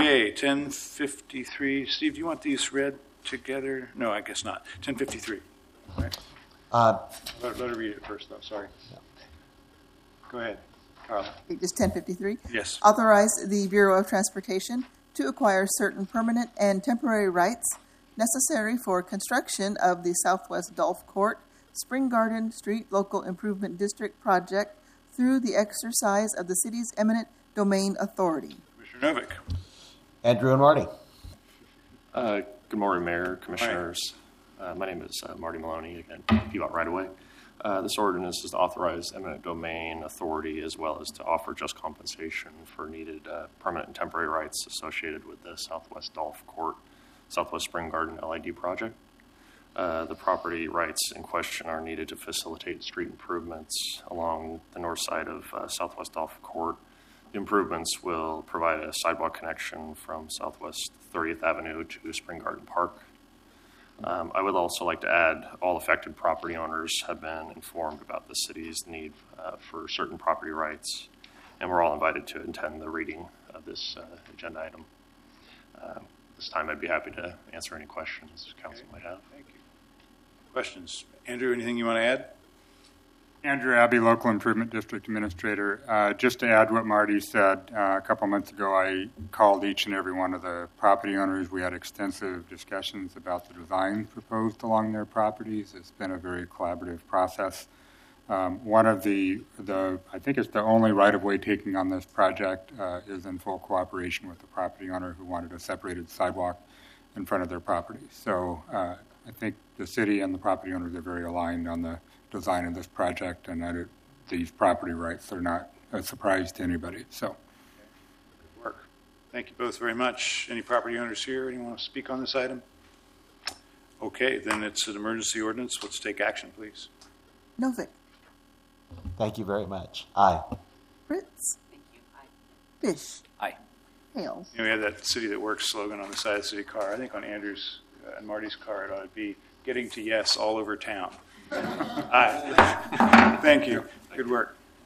Okay, 1053. Steve, do you want these read together? No, I guess not. 1053. Right. Let her read it first, though. Sorry. Yeah. Go ahead, Carla. Just 1053? Yes. Authorize the Bureau of Transportation to acquire certain permanent and temporary rights necessary for construction of the Southwest Golf Court Spring Garden Street Local Improvement District project through the exercise of the city's eminent domain authority. Commissioner Novick. Andrew and Marty. Good morning, Mayor, Commissioners. My name is Marty Maloney, again, PBOT right away. This ordinance is to authorize eminent domain authority as well as to offer just compensation for needed permanent and temporary rights associated with the Southwest Golf Court, Southwest Spring Garden LID project. The property rights in question are needed to facilitate street improvements along the north side of Southwest Golf Court. The improvements will provide a sidewalk connection from Southwest 30th Avenue to Spring Garden Park. I would also like to add all affected property owners have been informed about the city's need for certain property rights, and we're all invited to attend the reading of this agenda item. This time I'd be happy to answer any questions council might have. Thank you. Questions? Andrew, anything you want to add? Andrew Abbey, Local Improvement District Administrator. Just to add what Marty said, a couple months ago I called each and every one of the property owners. We had extensive discussions about the design proposed along their properties. It's been a very collaborative process. One of I think it's the only right-of-way taking on this project is in full cooperation with the property owner who wanted a separated sidewalk in front of their property. So I think the city and the property owners are very aligned on the design of this project, and that these property rights are not a surprise to anybody. So, good work. Thank you both very much. Any property owners here? Anyone want to speak on this item? Okay, then it's an emergency ordinance. Let's take action, please. Novick. Thank you very much. Aye. Fritz. Thank you. Aye. Fish. Aye. Hales. We have that City That Works slogan on the side of the city car. I think on Andrew's and Marty's car it ought to be getting to yes all over town. Aye. Thank you. Good work.